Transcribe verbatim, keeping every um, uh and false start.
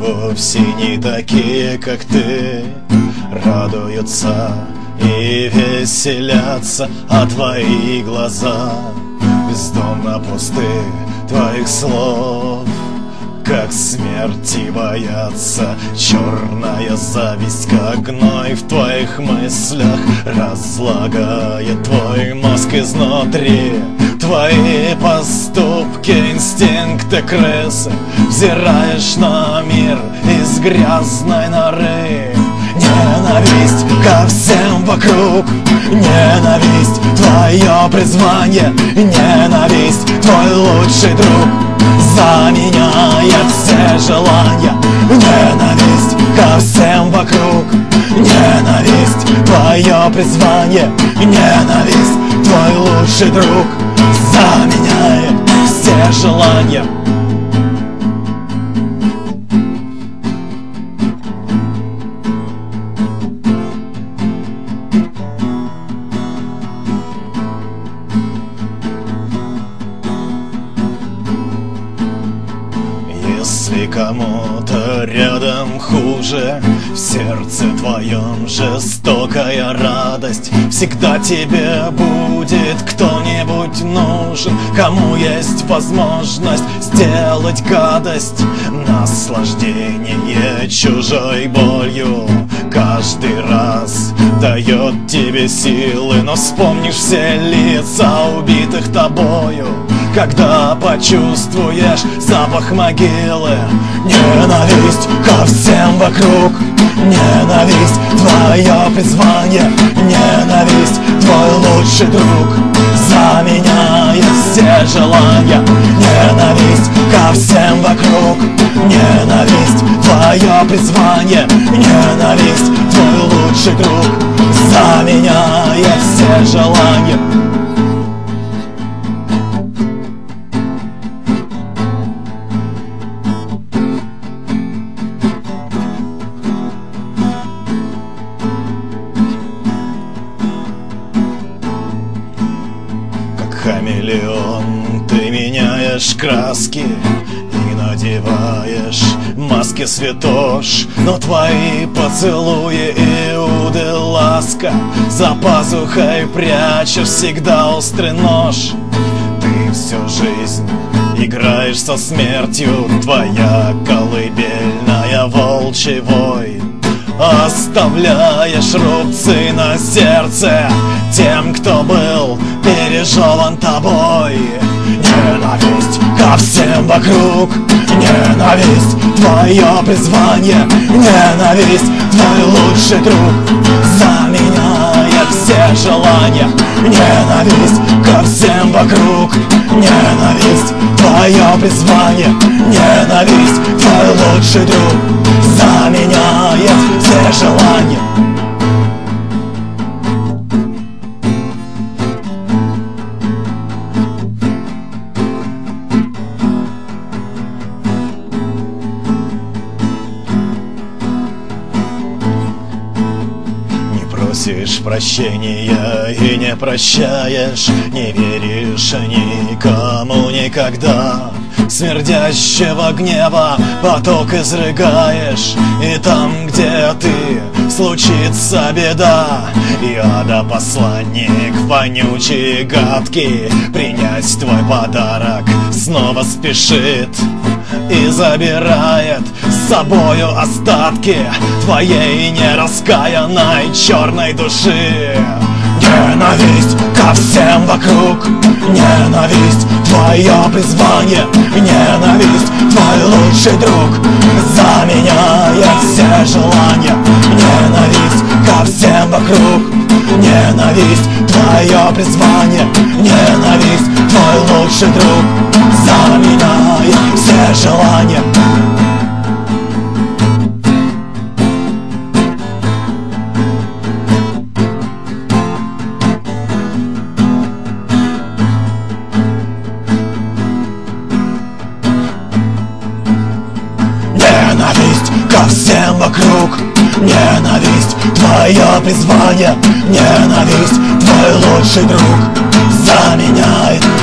вовсе не такие, как ты, радуются и веселятся, а твои глаза бездомно пусты, твоих слов как смерти боятся. Черная зависть, как гной в твоих мыслях, разлагает твой мозг изнутри. Твои поступки, инстинкты крысы, взираешь на мир из грязной норы. Ненависть ко всем вокруг, ненависть твое призвание, ненависть твой лучший друг, заменяет все желания. Ненависть ко всем вокруг, ненависть твое призвание, ненависть твой лучший друг, заменяет все желания. Если кому-то рядом хуже, в сердце твоем жестокая радость, всегда тебе будет кто-нибудь нужен, кому есть возможность сделать гадость. Наслаждение чужой болью каждый раз дает тебе силы, но вспомнишь все лица убитых тобою, когда почувствуешь запах могилы. Ненависть ко всем вокруг, ненависть твое призвание, ненависть твой лучший друг, заменяет все желания. Ненависть ко всем вокруг, ненависть твое призвание, ненависть твой лучший друг, заменяет все желания. Хамелеон, ты меняешь краски и надеваешь маски святош, но твои поцелуи Иуды ласка, за пазухой прячешь всегда острый нож. Ты всю жизнь играешь со смертью, твоя колыбельная волчий вой, оставляешь рубцы на сердце тем, кто был пережеван тобой. Ненависть ко всем вокруг, ненависть твое призвание, ненависть твой лучший друг, заменяет все желания. Ненависть ко всем вокруг, ненависть твое призвание, ненависть твой лучший друг, заменяет все желания. Просишь прощения и не прощаешь, не веришь никому никогда. Смердящего гнева поток изрыгаешь, и там, где ты, случится беда. Яда посланник вонючий и гадкий принять твой подарок снова спешит и забирает с собою остатки твоей нераскаянной черной души. Ненависть ко всем вокруг, ненависть твое призвание, ненависть твой лучший друг, заменяет все желания. Ненависть ко всем вокруг, ненависть твое призвание, ненависть твой лучший друг, заменяет все желания. Ненависть ко всем вокруг, ненависть твое призвание, ненависть твой лучший друг, заменяет